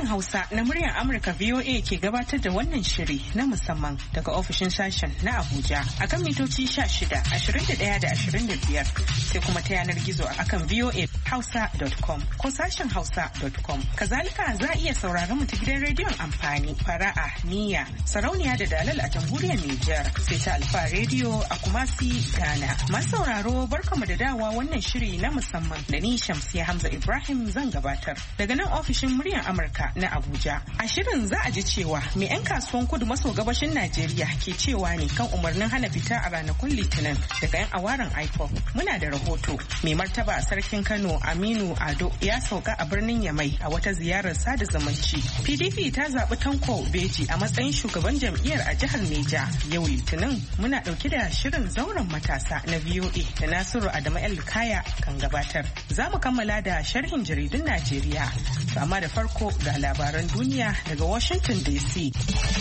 Sashen Hausa na muryar Amurka VOA ke gabatar da wannan shiri na musamman daga ofishin sashen na Abuja akan mitoci 16, 21 da 25 sai kuma ta yanar gizo akan voahausa.com ko sashen hausa.com. Kazalika za a iya sauraron mu ta gidan rediyon amfani fara'a, niyya, sarauniya da dalal a jamhuriyar Nijar sai ta Alfa rediyo a Kumasi, Ghana. Masu sauraro barkamu da dawa wannan shiri na musamman da ni Shamsiya Hamza Ibrahim zan gabatar daga nan ofishin muryar Amurka na Abuja. A shirin za a ji cewa mai 'yan kasuwan kudu maso gabashin Najeriya ke cewa ne kan umarnin hana fita a ranakun Litinin daga 'yan awaren IPOB. Muna da rahoto. Mai martaba a sarkin Kano Aminu Ado ya sauka a birnin Yamai a wata ziyarar sada zumunci. PDP ta zaɓi Tanko Beji a matsayin shugaban jam'iyyar a jihar Neja. Yau Litinin muna ɗauke da shirin zauren matasa na VOA da Nasiru Adamu El Kaya kan gabatar. Za mu kammala da sharhin jaridun Najeriya. Amma da farko ga labaran duniya daga Washington DC.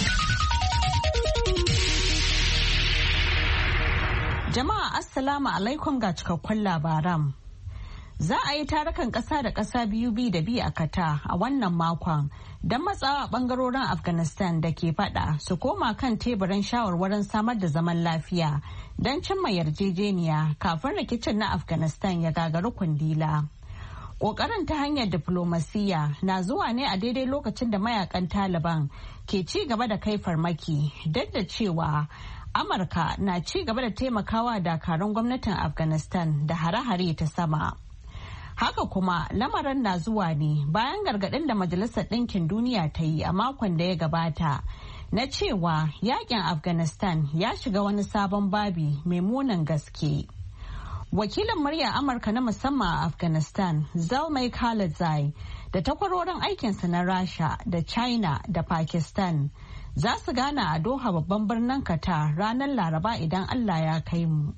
Jama'a Assalamu alaikum ga cikakkun labaran. Za a yi tarukan ƙasa da ƙasa biyu bi da bi a Kata a wannan makon don matsawa ɓangarorin Afghanistan da ke faɗa su koma kan teburin shawarwarin samar da zaman lafiya don cimma yarjejeniya kafin rikicin na Afghanistan ya gagari kundila. Ƙoƙarin ta hanyar diflomasiyya na zuwa ne a daidai lokacin da mayakan Taliban ke ci gaba da kai farmaki duk da cewa Amurka na ci gaba da taimakawa dakarun gwamnatin Afghanistan da hare-hare ta sama. Haka kuma lamarin na zuwa ne bayan gargaɗin da Majalisar Ɗinkin Duniya ta yi a makon da ya gabata na cewa yakin Afghanistan ya shiga wani sabon babi mai munin gaske. Wakilin murya Amurka na musamman a Afghanistan, Zalmay Khalilzai, da takwarorin aikinsa na Rasha da China da Pakistan za su gana a Doha babban birnin Qatar ranar Laraba idan Allah ya kai mu.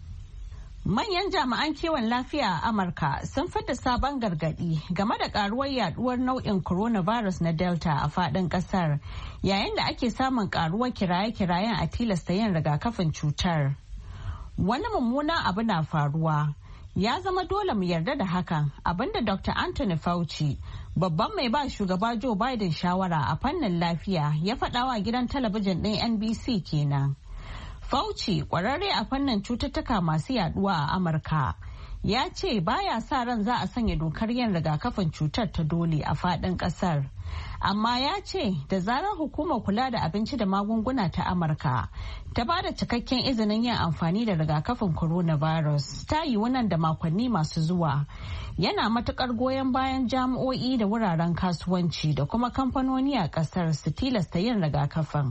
Manyan jami'an kiwon lafiya a Amurka sun fidda sabon gargadi game da karuwar yaduwar nau'in coronavirus na Delta a fadin kasar, yayin da ake samun karuwar kiraye-kirayen a tilasta yin rigakafin cutar. Wani mummunan abu na faruwa. Ya zama dole mu yarda da hakan, abinda Dr. Anthony Fauci, babban mai ba shugaba Joe Biden shawara a fannin lafiya, ya faɗawa gidan talabijin ɗin NBC kenan. Fauci, ƙwararre a fannin cututtuka masu yaduwa a Amurka, ya ce baya sa ran za a sanya dokar yin rigakafin cutar ta dole a faɗin ƙasar. Amma ya ce da zarar hukumar kula da abinci da magunguna ta Amurka ta ba da cikakken izinin yin amfani da rigakafin coronavirus ta yi wannan da makonni masu zuwa, yana matukar goyon bayan jami'o'i da wuraren kasuwanci da kuma kamfanoni a kasar su tilasta yin rigakafin.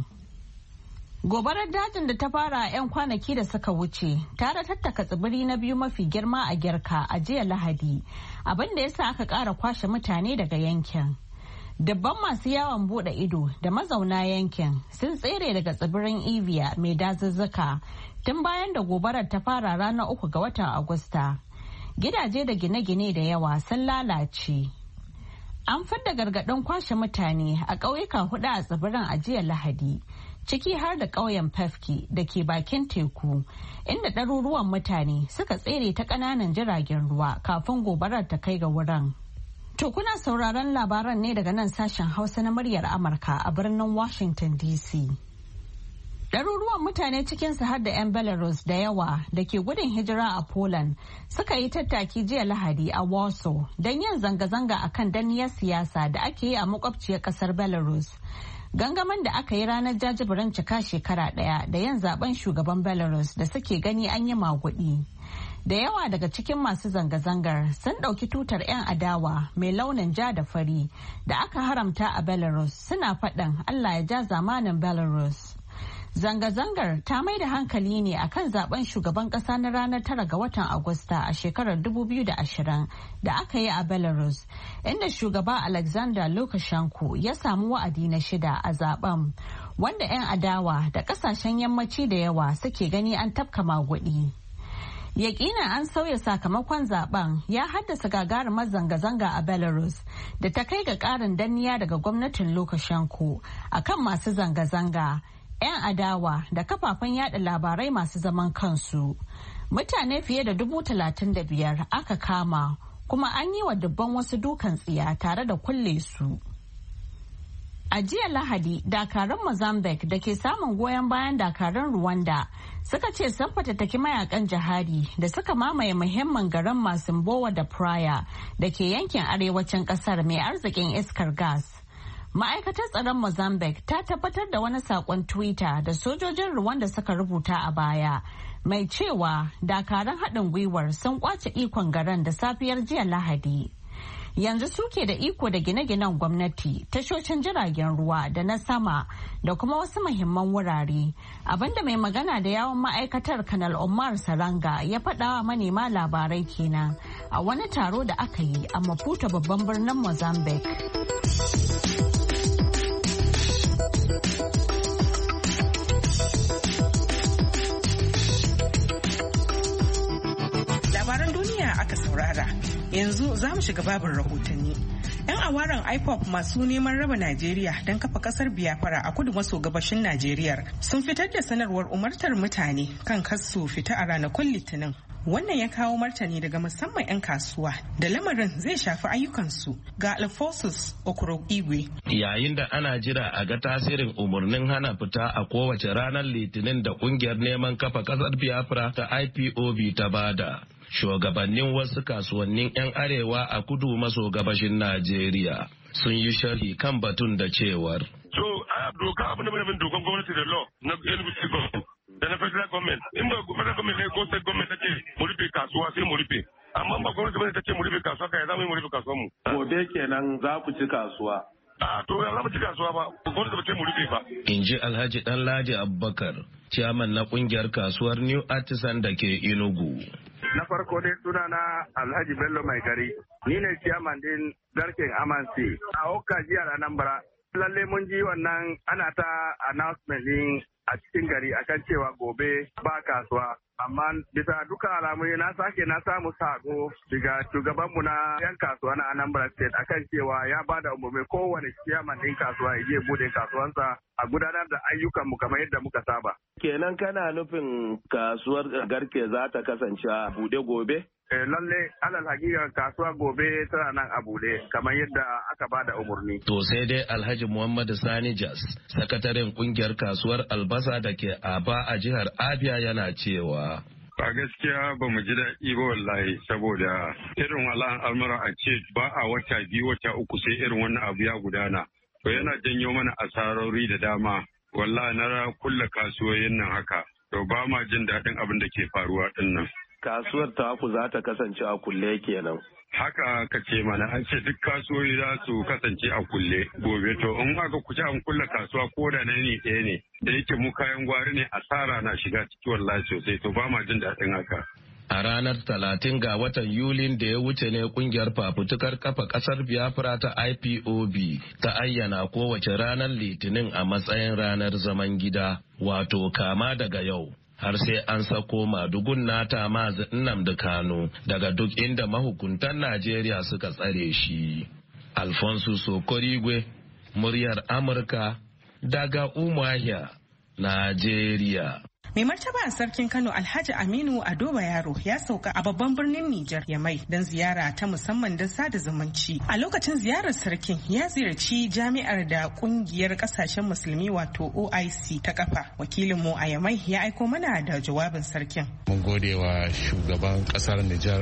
Gobarar dajin da ta fara a 'yan kwanaki da suka wuce ta tattaka tsibiri na biyu mafi girma a Girka a jiya Lahadi, abin da ya sa aka ƙara kwashe mutane daga yankin. Dabban masu yawon bude ido da mazauna yankin sun tsere daga tsibirin Evia mai dazuzzuka tun bayan da gobarar ta fara ranar 3 ga watan Agusta. Gidaje da gine-gine da yawa sun lalace. An fidda gargaɗin kwashe mutane a ƙauyuka 4 a tsibirin a jiya Lahadi, ciki har da ƙauyen Pefki da ke bakin teku, inda ɗaruruwan mutane suka tsere ta ƙananan jiragen ruwa kafin gobarar ta kai ga wurin. To kuna sauraron labaran ne daga nan sashen Hausa na muryar Amurka a birnin Washington DC. Ɗaruruwan mutane cikinsu har da 'yan Belarus da yawa da ke gudun hijira a Poland suka yi tattaki jiya Lahadi a Warsaw don yin zanga-zanga a kan danniyar siyasa da ake yi a makwabciyar ƙasar Belarus. Gangamin da aka yi ranar jajibirin cika shekara ɗaya da yin zaben shugaban Belarus da suke gani an yi maguɗi. Da yawa daga cikin masu zanga-zangar sun ɗauki tutar 'yan adawa mai launin ja da fari da aka haramta a Belarus suna faɗin Allah ya ja zamanin Belarus. Zanga-zangar ta mai da hankali ne akan zaben shugaban ƙasa na ranar 9 ga watan Agusta a shekarar 2020 da aka yi a Belarus, inda shugaba Alexander Lukashenko ya samu wa'adi na 6 a zaben, wanda 'yan adawa da ƙasashen yammaci da yawa suke gani an tafka maguɗi. Yakina an sauya sakamakon zaben ya haddasa gagarumar zanga-zanga a Belarus da ta kai ga ƙarin danniya daga gwamnatin Lukashenko akan masu zanga-zanga, 'yan adawa da kafafen yada labarai masu zaman kansu. Mutane fiye da 35,000 aka kama, kuma an yi wa dubban wasu dukan tsiya tare da kulle su. A jiya Lahadi, dakarun Mozambique da ke samun goyon bayan dakarun Rwanda suka ce sun fatattaki mayakan jihadi da suka mamaye muhimmin garin Masimbowa da Praia da ke yankin arewacin kasar mai arzikin iskar gas. Ma'aikatar tsaron Mozambique ta tabbatar da wani saƙon Twitter da sojojin Rwanda suka rubuta a baya mai cewa dakarun haɗin gwiwar sun ƙwace ikon garin da safiyar jiya Lahadi. Yanzu suke da iko da gine-ginen gwamnati, tashoshin jiragen ruwa da na sama da kuma wasu muhimman wurare. Abinda mai magana da yawon ma'aikatar Kanal Omar Saranga ya faɗa wa manema labarai kenan a wani taro da aka yi a Maputo babban birnin Mozambique. Labaran duniya aka saurara. Yanzu za mu shiga babin rahotanni. 'Yan awaren IPOB masu neman raba Najeriya don kafa kasar Biafra a kudu maso gabashin Najeriya sun fitar da sanarwar umartar mutane kan kasu fita a ranakun Litinin. Wannan ya kawo martani daga musamman 'yan kasuwa da lamarin zai shafi ayyukansu ga Alphonsus Okoro Igwe. Yayin da ana jira a ga tasirin umarnin hana fita a kowace ranar Litinin da kungiyar neman kafa kasar Biafra ta IPOB ta bada. Shugabannin wasu kasuwannin 'yan arewa a kudu maso gabashin Najeriya sun yi sharhi kan batun da cewar. So, doka abin da bin dokan gwamnati da law na NBC government da na federal government. In ba federal government ne ko state government ta ce mu rufe kasuwa sai mu rufe. Amma ba gwamnati ta ce mu rufe kasuwa kai za mu yi mu rufe kasuwar mu. Gobe kenan za ku ci kasuwa. To ya za mu ci kasuwa ba, gwamnati ba ce mu rufe ba. In ji Alhaji Danladi Abubakar, ciyaman na kungiyar kasuwar New Artisan da ke Enugu. Na farko dai sunana Alhaji Bello Mai Gari, ni ne ciyaman din garken Amansi a Okka jihar Anambra. Lalle mun ji wannan ana ta announcement din a cikin gari akan cewa gobe ba kasuwa. Amma bisa duka alamu na samu sako daga shugabanmu na yan kasuwa na Anambra State akan cewa ya bada umarni kowane ciyaman din kasuwa ya je bude kasuwansa a gudanar da ayyukanmu kamar yadda muka saba. Kenan kana nufin kasuwar garke za ta kasance a bude gobe? Lalle alal hakika kasuwa gobe tana nan a bude kamar yadda aka bada umarni. To sai dai Alhaji Muhammadu Sani Jas, sakataren kungiyar kasuwar albasa da ke Aba a jihar Abia yana cewa. A gaskiya ba mu ji daɗi ba wallahi saboda irin al'amura a ce ba a wata biyu wata uku sai irin wannan abu ya gudana. To yana janyo mana asarori da dama. Wallahi na kulle kasuwoyin nan haka. To ba ma jin daɗin abin da ke faruwa ɗin nan. Kasuwar taku za ta kasance a kulle kenan. Haka ka ce mana an ce duk kasuwoyi za su kasance a kulle gobe to in aka kuce an kulle kasuwa ko da na ne ɗaya ne da yake mu kayan gwari ne asara na shiga ciki wallahi sosai to ba ma jin daɗin haka. A ranar 30 ga watan Yulin da ya wuce ne kungiyar fafutukar kafa kasar Biafra ta IPOB ta ayyana kowace ranar Litinin a matsayin ranar zaman gida wato kama daga yau. Har sai an sako madugun nata Mazi Nnamdi Kanu daga duk inda mahukuntan Najeriya suka tsare shi. Alfonso Sokorigwe, muryar Amurka, daga Umuahia, Najeriya. Mai martaba sarkin Kano Alhaji Aminu Ado Bayero ya sauka a babban birnin Nijar Yamai don ziyara ta musamman don sada zumunci. A lokacin ziyarar sarkin ya ziyarci jami'ar da kungiyar kasashen musulmi wato OIC ta kafa. Wakilinmu a Yamai ya aiko mana da jawabin sarkin. Mun gode wa shugaban kasar Nijar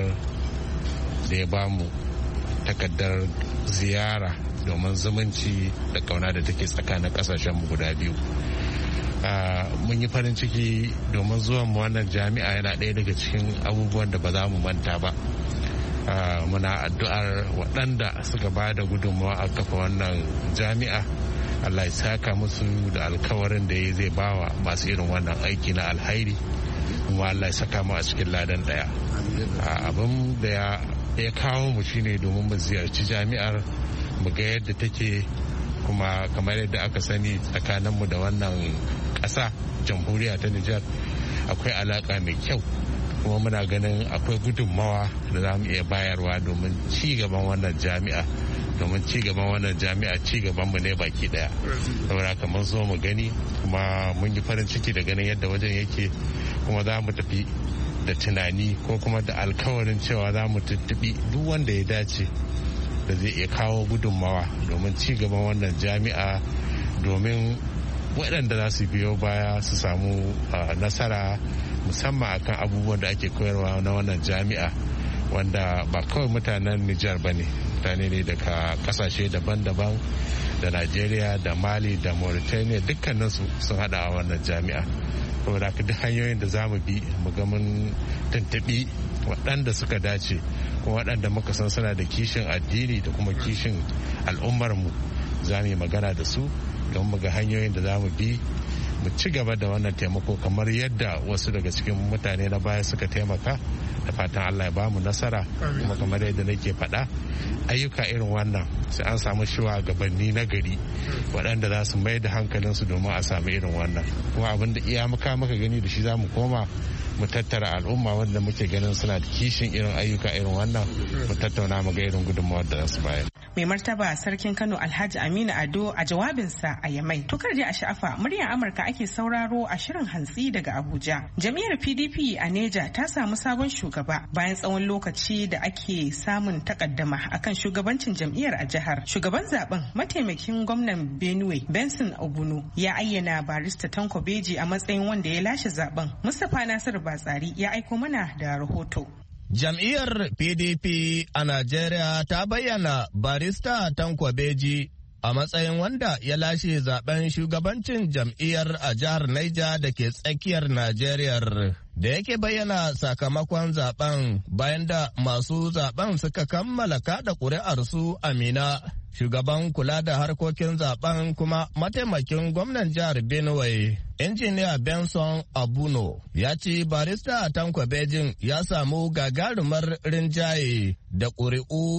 da ya bamu takardar ziyara domin zumunci da kauna da take tsakanin kasashen mu guda biyu. Mun yi farin ciki domin zuwan mu wannan jami'a yana ɗaya daga cikin abubuwan da ba za mu manta ba. Muna addu'ar waɗanda suka ba da gudunmawa a kafa wannan jami'a Allah ya saka musu da alkawarin da zai bawa masu irin wannan aiki na alhairi kuma Allah ya saka mu a cikin ladan ɗaya. Abin da ya kawo mu shine domin mu ziyarci jami'ar mu ga yadda take kuma kamar yadda aka sani tsakaninmu da wannan ƙasa jamhuriya ta Nijar akwai alaƙa mai kyau kuma muna ganin akwai gudunmawa da za mu iya bayarwa domin ci gaban wannan jami'a ci gaban mu ne baki daya saboda kamar zo mu gani kuma mun yi farin ciki da ganin yadda wajen yake kuma za mu tafi da tunani ko kuma da alkawarin cewa za mu tuttubi duk wanda ya dace da zai iya kawo gudunmawa domin ci gaban wannan jami'a, domin waɗanda za su biyo baya su samu nasara musamman akan abubuwan da ake koyarwa na wannan jami'a, wanda ba kawai mutanen Nijar ba ne, mutane ne daga kasashe daban-daban da Najeriya da Mali da Mauritania, dukkaninsu sun hada a wannan jami'a. saboda duk hanyoyin da za mu bi mu ga mun tuntuɓi waɗanda suka dace, kuma waɗanda muka san suna da kishin addini da kuma kishin al'ummarmu, za mu yi magana da su don mu ga hanyoyin da za mu bi mu ci gaba da wannan taimako kamar yadda wasu daga cikin mutane na baya suka taimaka. Da fatan Allah ya ba mu nasara, kuma kamar yadda nake faɗa, ayyuka irin wannan sai an samu shugabanni na gari waɗanda za su mai da hankalinsu domin a samu irin wannan. Kuma abin da iya muka gani da shi za mu koma mu tattara al'umma wanda muke ganin suna da kishin irin ayyuka irin wannan, mu tattauna mu ga irin gudunmawar da za su bayar. Mai martaba sarkin Kano Alhaji Aminu Ado a jawabinsa a Yamai. Tukar da a sha'afa muryar Amurka ake sauraro a shirin hantsi daga Abuja. Jam'iyyar PDP a Neja ta samu sabon shugaba bayan tsawon lokaci da ake samun takaddama akan shugabancin jam'iyyar a jihar. Shugaban zaben mataimakin gwamnan Benue Benson Obuno ya ayyana barista Tanko Beji a matsayin wanda ya lashe zaben. Mustapha Nasiru Batsari ya aiko mana da rahoto. Jam'iyyar PDP a Najeriya ta bayyana barista Tanko Beji a matsayin wanda ya lashe zaben shugabancin jam'iyyar a jihar Niger da ke tsakiyar Najeriya. Da yake bayyana sakamakon zaben bayan da masu zaben suka kammala kada ƙuri'arsu a Mina. Shugaban kula da harkokin zaben kuma mataimakin gwamnan jihar Benue, injiniya Benson Abuno, ya ce barista Tanko Bejin ya samu gagarumar rinjaye da ƙuri'u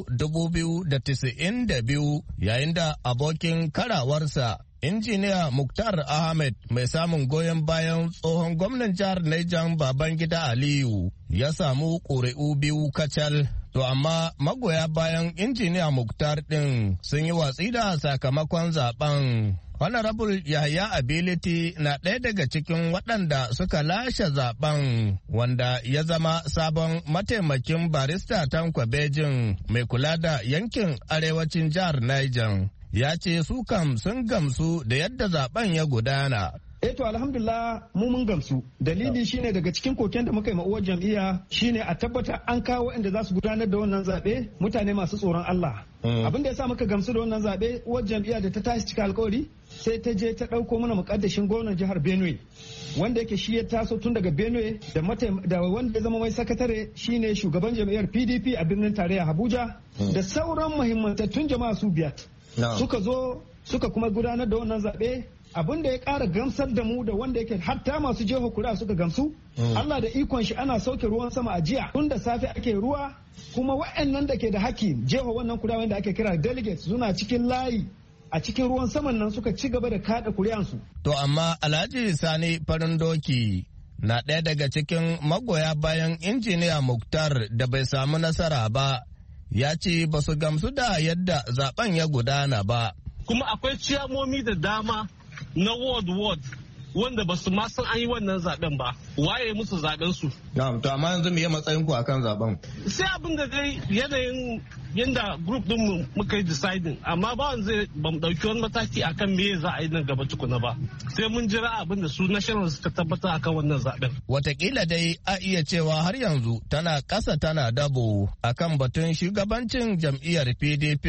2,092 yayin da abokin karawarsa injiniya Muktar Ahmed mai samun goyon bayan tsohon gwamnan jihar Niger Babangida Aliyu ya samu ƙuri'u 2 kacal. To amma magoya bayan injiniya Muktar ɗin sun yi watsi da sakamakon zaben. Honorable Yahaya Ability na ɗaya daga cikin waɗanda suka lashe zaben, wanda ya zama sabon mataimakin barista Tanko Bejin mai kula da yankin arewacin jihar Niger. Ya ce su kam sun gamsu da yadda zaben ya gudana. To alhamdulillah mu mun gamsu. Dalili shine daga cikin koken da muka yi ma'uwar jam'iyya shine a tabbata an kawo inda za su gudanar da wannan zaɓe mutane masu tsoron Allah. Abin da ya sa muka gamsu da wannan zaɓe, uwar jam'iyya da ta tashi cika alkawari sai ta je ta ɗauko mana muƙaddashin gwamnan jihar Benue, wanda yake shi ya taso tun daga Benue da wanda ya zama mai sakatare shine shugaban jam'iyyar PDP a birnin tarayya Abuja, da sauran muhimmantattun jama'a su biyat. Suka zo suka kuma gudanar da wannan zaɓe. Abin da ya ƙara gamsar da mu da wanda yake hatta masu jeho kuri'a suka gamsu. Allah da ikon shi ana sauke ruwan sama a jiya tun da safe ake ruwa, kuma wa'annan da ke da haki jeho wannan kuri'a wanda ake kira delegates suna cikin layi a cikin ruwan saman nan suka ci gaba da kada kuri'ansu. To amma Alhaji Sani Farin Doki na ɗaya daga cikin magoya bayan injiniya Muktar da bai samu nasara ba, ya ce ba su gamsu da yadda zaben ya gudana ba. Kuma akwai ciyamomi da dama na ward wanda ba su ma san an yi wannan zaben ba, waye musu zaben su. Na'am, to amma yanzu me ya matsayin ku akan zaben? Sai abin da dai yanayin yanda group din mu muka yi deciding, amma ba wanda ba mu dauki wani mataki akan me za a yi nan gaba tukuna ba. Sai mun jira abin da su national suka tabbatar akan wannan zaben. Watakila dai a iya cewa har yanzu tana kasa tana dabo akan batun shugabancin jam'iyyar PDP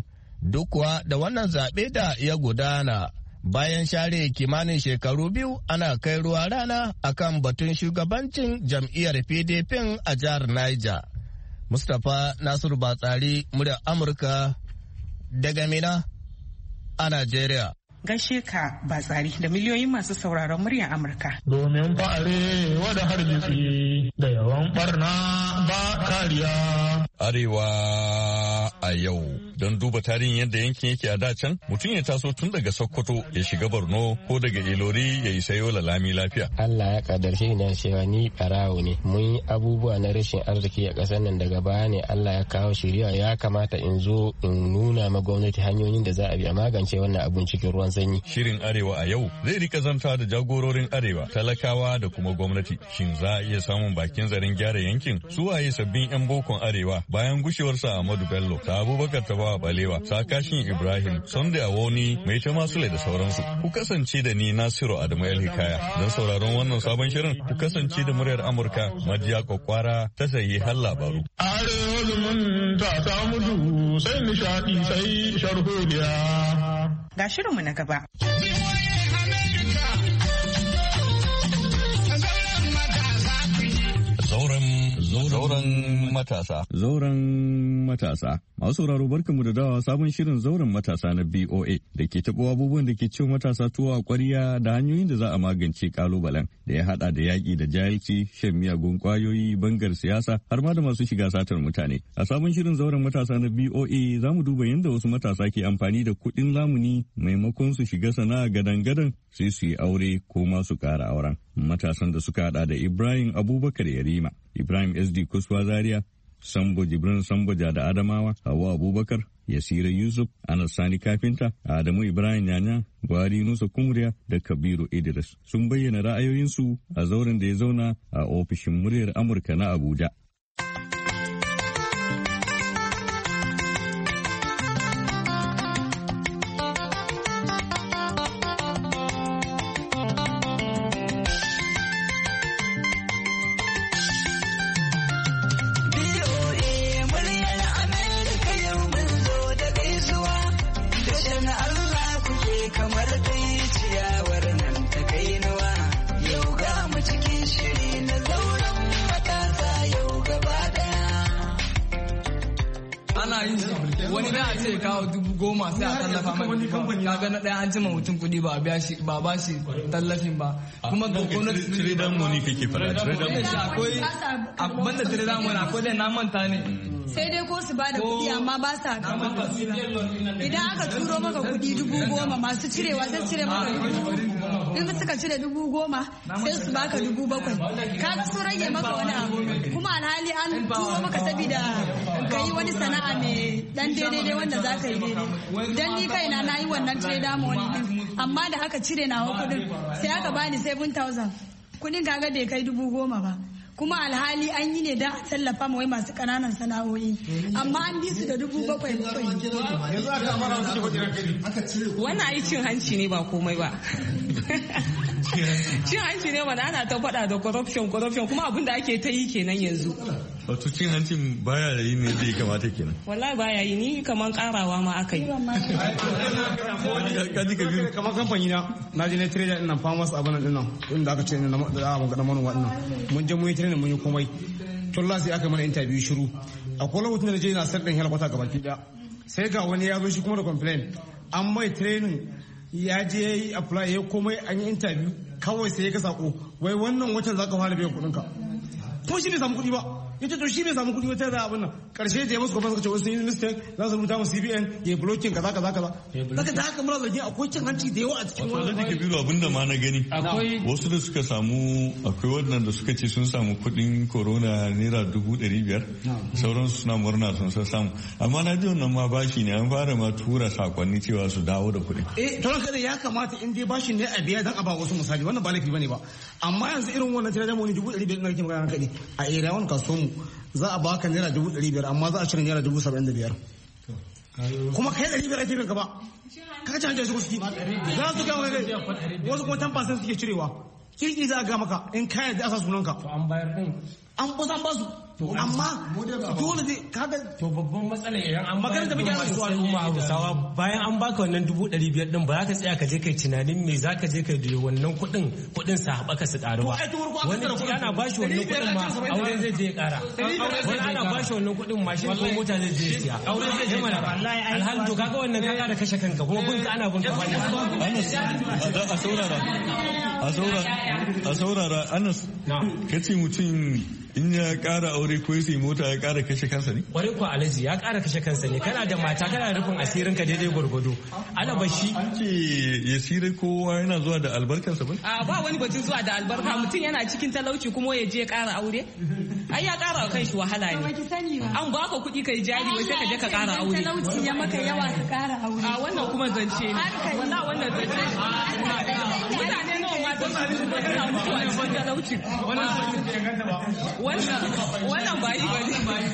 duk kuwa da wannan zaɓe da ya gudana. Bayan share kimanin shekaru 2 ana kai ruwa rana akan batun shugabancin jam'iyyar PDP a jihar Niger. Mustapha Nasiru Batsari, muryar Amurka daga Mina a Najeriya. Gaishe ka Batsari da miliyoyin masu sauraron muryar Amurka. Domin fa'are wada hargitsi da yawan barna ba kariya. Arewa a yau. Don duba tarihin yadda yankin yake a da can, mutum ya taso tun daga Sokoto ya shiga Borno ko daga Ilori ya isa Yola lami lafiya. Allah ya kadarce ni cewa ni barawo ne. Mun yi abubuwa na rashin arziki a ƙasar nan, daga baya ne Allah ya kawo shiriya. Ya kamata in zo in nuna ma gwamnati hanyoyin da za a bi a magance wannan abun cikin ruwan sanyi. Shirin Arewa a yau zai rika zantawa da jagororin Arewa, talakawa da kuma gwamnati. Shin za a iya samun bakin zarin gyara yankin su waye sabbin 'yan bokon arewa bayan gushewarsa Ahmadu Bello, ta Abubakar Tafawa Balewa, sa Kashin Ibrahim, Sunday Awoni, Mai ta Masule da sauransu. Ku kasance da ni Nasiru Adamu El Hikaya. Don sauraron wannan sabon shirin ku kasance da muryar Amurka Majiya Kwakwara ta sahihan labaru. Arewa zumunta ta mutu sai nishaɗi sai sharholiya. Ga shirinmu na gaba. Zauren matasa. Zauren matasa. Masu sauraro barkanmu da dawa sabon shirin zauren matasa na BOA da ke taɓo abubuwan da ke ciwo matasa tuwo a ƙwarya da hanyoyin da za a magance kalubalen da ya haɗa da yaƙi da jahilci, shan miyagun ƙwayoyi, bangar siyasa har ma da masu shiga satar mutane. A sabon shirin zauren matasa na BOA za mu duba yadda wasu matasa ke amfani da kuɗin lamuni maimakon su shiga sana'a gadan-gadan sai su yi aure ko ma su ƙara auren. Matasan da suka haɗa da Ibrahim Abubakar Yarima, Ibrahim SD Kuswa Zaria, Sambo Jibrin Samboja da Adamawa, Hauwa Abubakar, Yasira Yusuf, Anas Sani Kafinta, Adamu Ibrahim Yanya, Gwari Nusa Kumriya da Kabiru Idris sun bayyana ra'ayoyinsu a zauren da ya zauna a ofishin muryar Amurka na Abuja. Wani da a ce kawo 10,000 sai a tallafa mai kaga na ɗaya an cima mutum kuɗi ba a biya shi ba ba shi tallafin ba kuma gwamnati Trader money kake fara trader money akwai banda trader money akwai da na manta ne sai dai ko su bada kuɗi amma ba sa idan aka turo maka kuɗi 10,000 masu cirewa sai cire maka 10,000 in suka cire 10,000 sai su baka 7,000 kaga sun rage maka wani abu kuma alhali an turo maka saboda ka yi wani sana'a mai dan daidai wanda za ka yi daidai dan ni kaina na yi wannan trader money din amma da aka cire nawa kuɗin sai aka bani 7,000 kuɗin kaga bai kai 10,000 ba kuma alhali an yi ne da a tallafa ma wai masu kananan sana'o'i amma an bi su da 7,000 wannan ai cin hanci ne ba komai ba cin hanci ne wanda ana ta faɗa da corruption kuma abin da ake ta yi kenan yanzu. Wato cin hancin baya yi ne zai kamata kenan. Wallahi baya yi ni kaman karawa ma aka yi. Kamar kamfani na je na trader ɗin nan farmers abin nan dinnan inda aka ce na manoma dinnan mun je mun yi training mun yi komai tun lasi aka mana interview shiru akwai lokacin da je na sar ɗin helkwata gaba ki da sai ga wani ya zo shi kuma da complain an mai training ya je ya yi apply ya komai an yi interview kawai sai ya ga sako wai wannan watan za ka fara biyan kuɗin ka kuma shi bai samu kuɗi ba yace to shi bai samu kuɗi wata da abin nan karshe da ya musu kuma suka ce wasu sun yi mistake za su rubuta mu CBN ya blocking kaza daga da haka muna zargin akwai cin hanci da yawa a cikin wannan da Kabiru abinda ma na gani wasu da suka samu akwai waɗanda suka ce sun samu kuɗin corona naira 500,000 sauransu suna murna sun samu amma na ji wannan ma bashi ne an fara ma tura sakonni cewa su dawo da kuɗi to haka ya kamata in dai bashin ne a biya dan a ba wasu misali wannan ba laifi bane ba amma yanzu irin wannan tare da mu 500,000 na kike magana kaɗai a area one kasuwan mu za a baka naira 500,000 amma za a cire naira 75,000 kuma kai 500 ake bin gaba kaga canje su kuski za su ga wani wasu kuma 10% suke cirewa kirki za a ga maka in kayan da asa sunanka to an bayar din an kusan basu amma dole dai kaga to babban matsalar idan an bayar da masu al'umma Hausawa bayan an baka wannan 500,000 din ba za ka tsaya ka je kai tunanin me za ka je kai da wannan kuɗin sa haɓaka su ƙaru ba wani ana ba shi wannan kuɗin ma aure zai je ya ƙara wani ana ba shi wannan kuɗin mashin ko mota zai je ya siya aure zai je mana alhali to kaga wannan ka ƙara kashe kanka kuma bin ka ana bin ka a saurara Anas kace mutum in ya kara aure ko sai mota ya kara kashe kansa ne? Kwarai ko Alhaji ya kara kashe kansa ne kana da mata kana da rufin asirin ka daidai gwargwado ana bashi an ce ya sire kowa yana zuwa da albarkarsa ba? A ba wani batun zuwa da albarka mutum yana cikin talauci kuma ya je kara aure? Ai ya kara wa kanshi wahala ne. An ba ka kuɗi kai jari wai sai ka je ka kara aure. Talauci ya maka yawa ka kara aure. A wannan kuma zance ne. Wallahi wannan zance ne. Mutane nawa ma wannan ba yi ba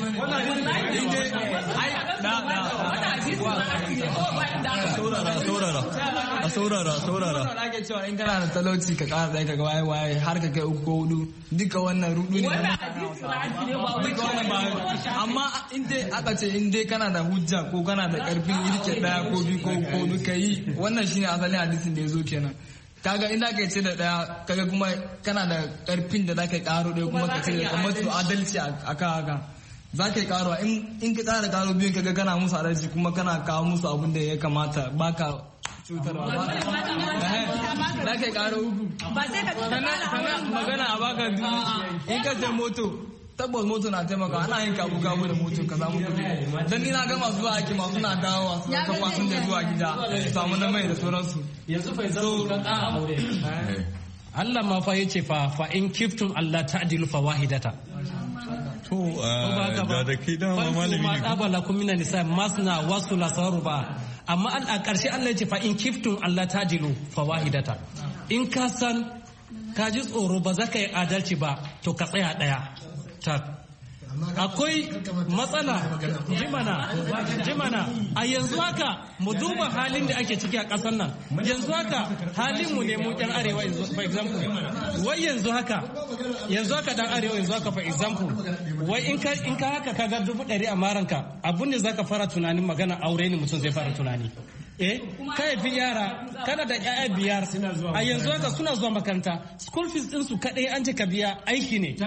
a saurara ake cewa in kana da talauci ka kara ɗaya ka ga waye har ka kai 3 ko 4 duka wannan rudu ne amma in dai aka ce in dai kana da hujja ko kana da karfin irke ɗaya ko 2 ko 4 ka yi wannan shine asalin hadisin da ya zo kenan kaga in zaka ce da ɗaya kaga kuma kana da karfin da zaka karo ɗaya kuma ka ce da kamar su adalci akan haka za ka yi karuwa in ka tsara karo biyun kaga kana musu adalci kuma kana kawo musu abin da ya kamata baka cutarwa ba za ka yi karo 3 magana a baka 2 in ka ce moto tabbas moto na taimaka ana yin kabu da moto ka samu kuɗi dan ni na ga masu zuwa aiki masu na dawowa su ka fasin da zuwa gida su samu na mai da sauransu yanzu fa yanzu aure Allah ma fa yace fa in kiftum Allah ta'dilu fa wahidata to da kai da malami ne qabala kum min nisa masna wasu lasaru ba amma a ƙarshe Allah yace fa in kiftum Allah ta'dilu fa wahidata in ka san ka ji tsoro ba za ka yi adalci ba to ka tsaya ɗaya akwai matsala jimana a yanzu haka mu duba halin da ake ciki a ƙasar nan yanzu haka halin mu ne mu ɗan arewa for example wai yanzu haka dan arewa yanzu haka for example wai in ka haka ka ga 100 a maranka abun ne zaka fara tunanin magana aure ne mutum zai fara tunani kai fi yara kana da ƴaƴa 5 a yanzu haka suna zuwa makaranta school fees din su kadai an ce ka biya aiki ne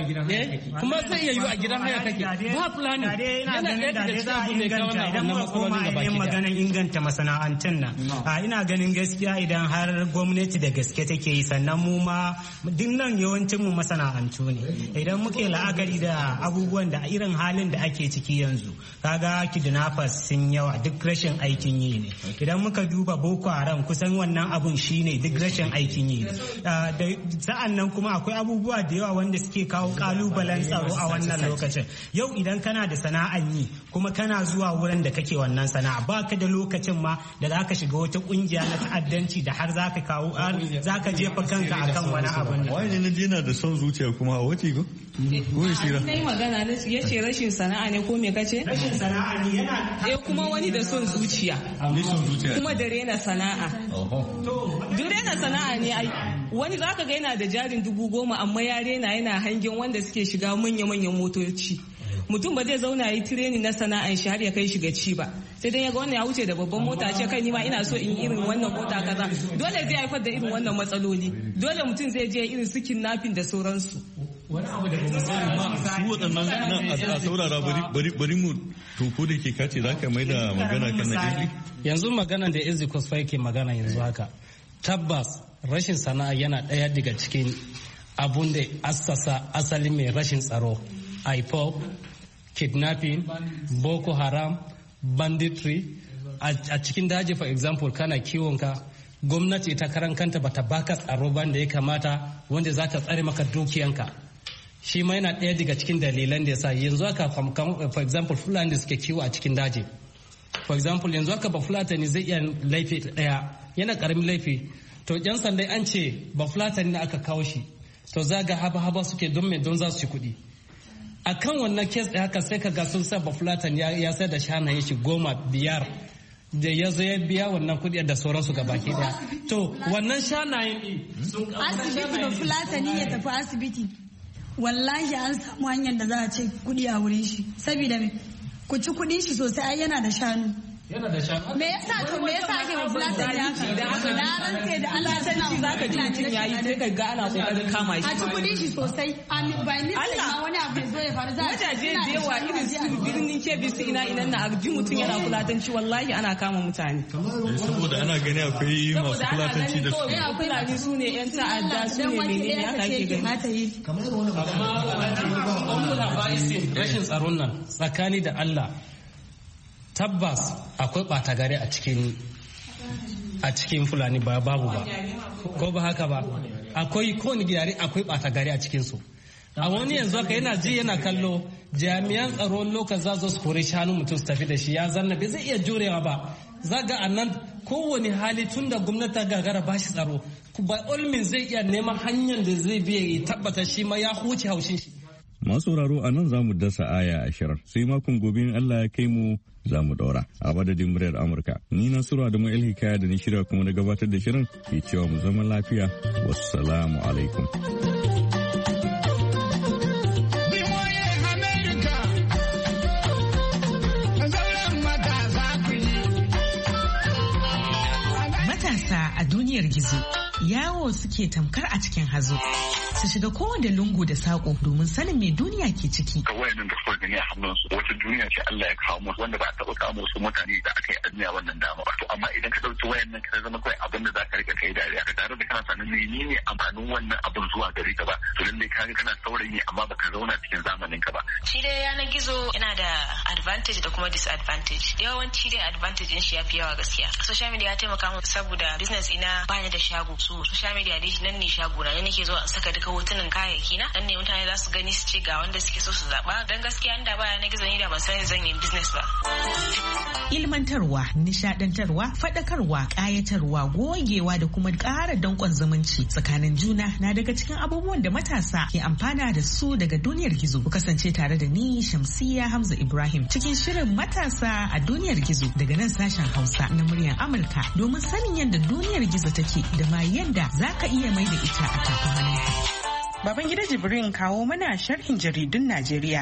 kuma zai iya yi a gidan haya kake ba plani yana ɗaya daga cikin abin da ya kawo wannan matsalolin gaba ki maganar inganta masana'antun nan ina ganin gaskiya idan har gwamnati da gaske take yi sannan mu ma duk nan yawancin mu masana'antu ne idan muke la'akari da abubuwan da irin halin da ake ciki yanzu kaga kidnappers sun yawa duk rashin aikin yi ne idan muka duba Boko Haram kusan wannan abun shine duk rashin aikin yi sa'an nan kuma akwai abubuwa da yawa wanda suke kawo kalubalen tsaro a wannan lokacin yau idan kana da sana'an yi kuma kana zuwa wurin da kake wannan sana'a baka da lokacin ma da zaka shiga wata kungiya na ta'addanci da har zaka kawo zaka jefa kanka akan wani abun nan wai ne yana da son zuciya kuma a wace ko ya shira kai magana ne yace rashin sana'a ne ko me kace rashin sana'a ne yana kuma wani da son zuciya kuma da rena sana'a duk rena sana'a ne ai wani zaka ga yana da jarin 10,000 amma ya rena yana hangen wanda suke shiga manya-manyan motoci mutum ba zai zauna yi training na sana'an shi har ya kai shi ga ci ba sai dan yaga wannan ya wuce da babban mota ce kai ni ma ina so in irin wannan mota kaza dole zai haifar da irin wannan matsaloli dole mutum zai je irin su kidnapping da sauransu wani abu da ba sani ba su waɗannan a saurara bari mu toko da ke kace za ka mai da magana kan na yanzu magana da Ezi Kusfa yake magana yanzu haka tabbas rashin sana'a yana ɗaya daga cikin abun da assasa asali mai rashin tsaro IPOB kidnapping Boko Haram banditry a cikin daji for example kana kiwonka gwamnati ta karan kanta bata baka tsaro ban da ya kamata wanda za ta tsare maka dukiyanka shi ma yana ɗaya daga cikin dalilan da yasa yanzu aka for example fulani da suke kiwo a cikin daji for example yanzu aka ba fulatani zai iya laifi ɗaya yana ƙaramin laifi to yan sanda an ce ba fulatani da aka kawo shi to zaga haba suke don me don za su ci kuɗi akan wannan kes ɗaya haka sai ka ga sun sa ba fulatani ya sai da shanaye shi 10 5 da ya zo ya biya wannan kuɗi da sauransu ga baki daya to wannan shanayen asibiti ba fulatani ya tafi asibiti wallahi an samu hanyar da za a ce kuɗi a wurin shi saboda ku ci kuɗin shi sosai ai yana da shanu me yasa ake wa fulatani haka da haka na rantse da Allah tanci zaka ji mutum yayi sai ka ga ana kokarin kama shi a ci kuɗin shi sosai by mistake ma wani abu zo ya faru za a wajaje da yawa irin su birnin Kebbi su ina na arji mutum yana fulatanci wallahi ana kama mutane saboda ana gani akwai masu fulatanci da su ya fulani su ne yan ta'adda su ne menene haka ake gani rashin tsaron nan tsakani da Allah tabbas akwai ɓata gari a cikin fulani ba babu ba ko ba haka ba akwai kowane gidare akwai ɓata gari a cikinsu a wani yanzu haka yana ji yana kallo jami'an tsaro lokacin za su kore shanu mutum su tafi da shi ya zanna bai zai iya jurewa ba zaga a nan kowane hali tun da gwamnati ta gagara ba shi tsaro by all means zai iya neman hanyar da zai biya ya tabbata shi ma ya huce haushin shi. Masu sauraro a nan za mu dasa aya 20 sai makon gobe in Allah ya kai mu za mu daura. A madadin muryar Amurka, ni Nasiru Adamu El-Hikaya da ni shirya kuma na gabatar da shirin ke cewa mu zama lafiya. Wassalamu alaikum. Matasa a duniyar gizo yawo suke tamkar a cikin hazo. Su shiga kowane lungu da sako domin sanin me duniya ke ciki. Ka wayannan da suka gani a hannunsu wata duniya ce Allah ya kawo musu wanda ba a taɓa kawo musu mutane da aka yi a duniya wannan dama ba. To amma idan ka ɗauki wayannan ka zama kawai abin da za ka rika kai dariya ka tare da kana sanin menene amfanin wannan abin zuwa gare ka ba. To lallai ka ga kana saurayi amma baka zauna cikin zamanin ka ba. Shi dai yanar gizo yana da advantage da kuma disadvantage. Yawanci dai advantage din shi ya fi yawa gaskiya. Social media ya taimaka mu saboda business ina bani da shago. So social media dai nan ne shago na nake zuwa saka duka hotunan kayayyaki na dan ne mutane za su gani su ce ga wanda suke so su zaba dan gaskiya inda baya na gizo ni da ban san zan yi business ba. Ilmantarwa, nishadantarwa, fadakarwa, kayatarwa, gogewa da kuma ƙara dankon zumunci tsakanin juna na daga cikin abubuwan da matasa ke amfana da su daga duniyar gizo. Ku kasance tare da ni Shamsiyya Hamza Ibrahim cikin shirin matasa a duniyar gizo daga nan sashen Hausa na muryar Amurka domin sanin yadda duniyar gizo take da ma yadda zaka iya mai da ita a tafin hannunka. Babangida Jibrin kawo mana sharhin jaridun Najeriya.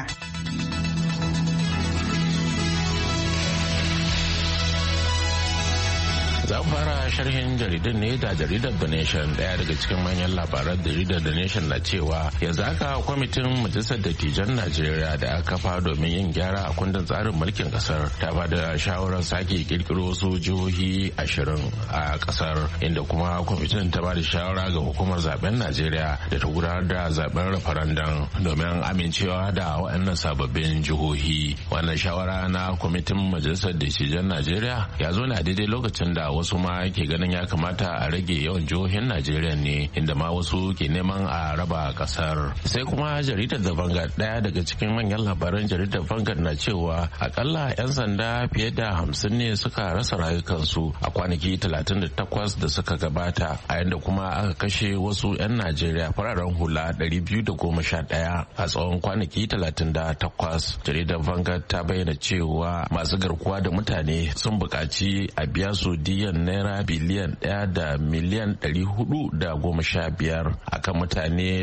Za mu fara sharhin jaridun ne da jaridar The Nation. Daya daga cikin manyan labaran jaridar The Nation na cewa yanzu haka kwamitin majalisar dattijan Najeriya da aka kafa domin yin gyara a kundin tsarin mulkin kasar ta ba da shawarar sake kirkiro wasu jihohi 20 a kasar, inda kuma kwamitin ta ba da shawara ga hukumar zaben Najeriya da ta gudanar da zaben referendum domin amincewa da waɗannan sababbin jihohi. Wannan shawara na kwamitin majalisar dattijan Najeriya ya zo ne a daidai lokacin da wasu ma ke ganin ya kamata a rage yawan jihohin Najeriya ne, inda ma wasu ke neman a raba kasar. Sai kuma jaridar The Vanguard, daya daga cikin manyan labaran jaridar Vanguard na cewa akalla 'yan sanda fiye da 50 ne suka rasa rayukansu a kwanaki 38 da suka gabata, a yanda kuma aka kashe wasu 'yan Najeriya fararen hula 211 a tsawon kwanaki 38. Jaridar Vanguard ta bayyana cewa masu garkuwa da mutane sun buƙaci a biya su diyan naira biliyan 1 da miliyan 415 akan mutane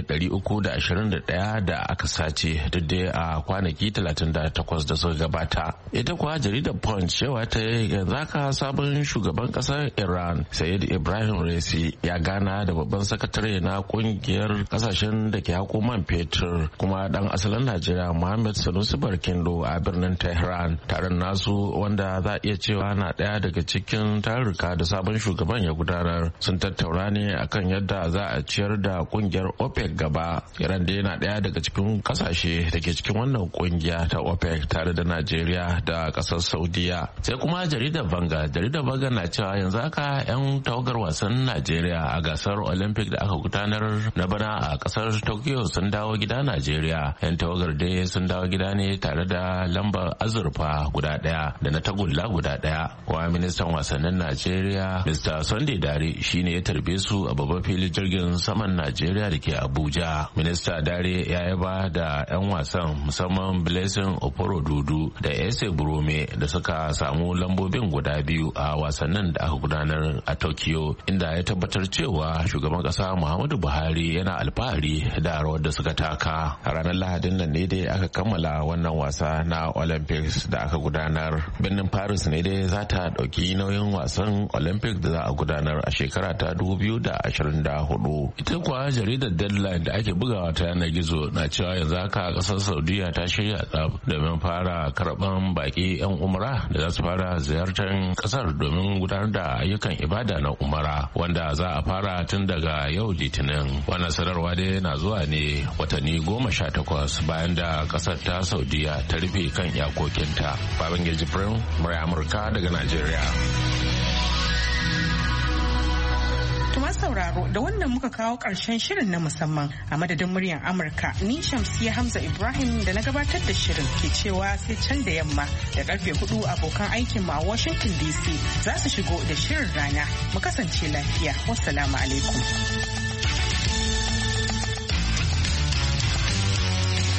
321 da aka sace duk dai a kwanaki 38 da suka gabata. Ita kuwa jaridar Punch cewa ta yanzu haka sabon shugaban kasar Iran Sayyid Ibrahim Raisi ya gana da babban sakatare na kungiyar kasashen da ke haƙo man fetur kuma dan asalin Najeriya Muhammad Sanusi Barkindo a birnin Tehran. Taron nasu wanda za a iya cewa na ɗaya daga cikin tarurruka da sabon shugaban ya gudanar sun tattauna ne akan yadda za a ciyar da kungiyar OPEC gaba. Iran da yana ɗaya daga cikin kasashe da ke cikin wannan kungiya ta OPEC tare da Najeriya da kasar Saudiya. Sai kuma jaridar Vanguard na cewa yanzu haka 'yan tawagar wasan Najeriya a gasar Olympic da aka gudanar na bana a kasar Tokyo sun dawo gida Najeriya. 'Yan tawagar dai sun dawo gida ne tare da lambar azurfa guda ɗaya da na tagulla guda ɗaya. Wa ministan wasannin Najeriya Mr. Sunday Dare shine ya tarbe su a babban filin jirgin saman Najeriya da ke Abuja. Minista Dare ya yaba da 'yan wasan musamman Blessing Oporodudu da Ese Burome da suka samu lambobin guda biyu a wasannin da aka gudanar a Tokyo, inda ya tabbatar cewa shugaban kasa Muhammadu Buhari yana alfahari da rawar da suka taka. A ranar Lahadin nan ne dai aka kammala wannan wasa na Olympics da aka gudanar. Birnin Paris ne dai za ta dauki nauyin wasan Olympic da za a gudanar a shekara ta 2024. Ita kuwa jaridar Deadline da ake bugawa ta yanar gizo na cewa yanzu haka kasar Saudiya ta shirya tsab domin fara karban baki 'yan umra da za su fara ziyartar kasar domin gudanar da ayyukan ibada na umara wanda za a fara tun daga yau Litinin. Wannan sanarwa dai na zuwa ne watanni 18 bayan da kasar ta Saudiya ta rufe kan iyakokinta. Babangida Jibrin, Amurka daga Najeriya. sauraro da wannan muka kawo ƙarshen shirin na musamman a madadin muryar Amurka ni Shamsiya Hamza Ibrahim da na gabatar da shirin ke cewa sai can da yamma da karfe 4 abokan aikin mu a Washington DC za su shigo da shirin rana mu kasance lafiya. Wassalamu alaikum.